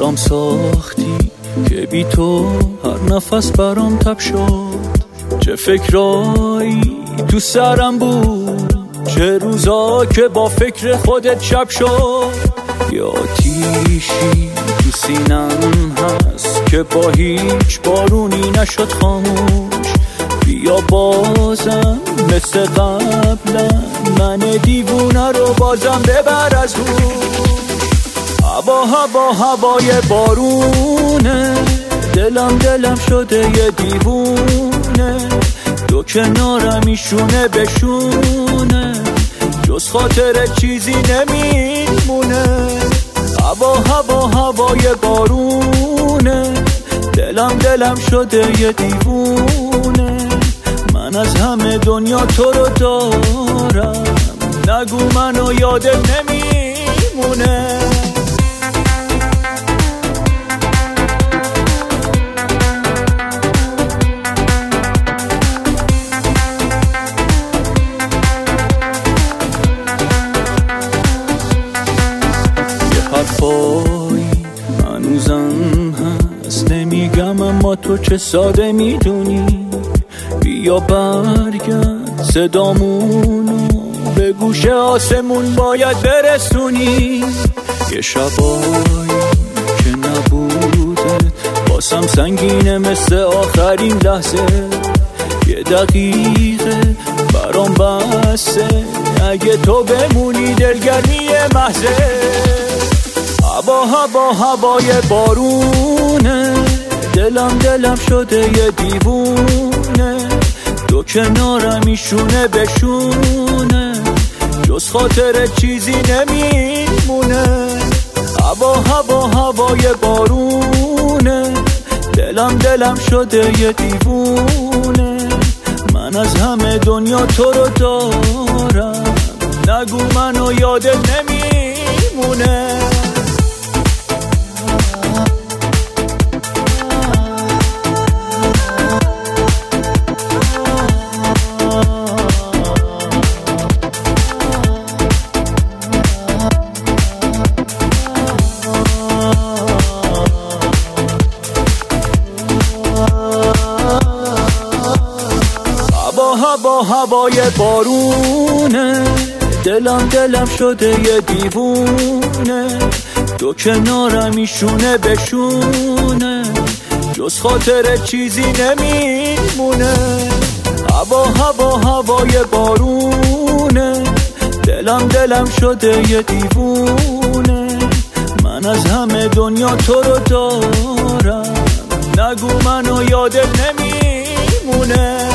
برام ساختی که بی تو هر نفس برام تب شد. چه فکرایی تو سرم بود، چه روزا که با فکر خودت شب شد. یا آتیشی تو سینم هست که با هیچ بارونی نشد خاموش. بیا بازم مثل قبلا من دیوونه رو بازم ببر از روش. هوای بارونه، دلم شده یه دیوونه. دو کنارم ایشونه بشونه، جز خاطر چیزی نمیمونه. هوای بارونه، دلم شده یه دیوونه. من از همه دنیا تو رو دارم، نگو منو یادت نمیمونه. حرفایی هنوزم هست نمیگم، اما تو چه ساده میدونی. بیا برگرد صدامونو به گوش آسمون باید برسونی. یه شبایی که نبودت واسم سنگینه مثل آخرین لحظه. یه دقیقه برام بسه، اگه تو بمونی دلگرمی محضه. هوای بارونه، دلم شده یه دیوونه. دو کنارم ایشونه بشونه، جز خاطر چیزی نمیمونه. هوای بارونه، دلم شده یه دیوونه. من از همه دنیا تو رو دارم، نگو منو یادت نمیمونه. هوای بارونه، دلم شده یه دیوونه. دو کنارم ایشونه بشونه، جز خاطر چیزی نمیمونه. هوای بارونه، دلم شده یه دیوونه. من از همه دنیا تو رو دارم، نگو منو یادت نمیمونه.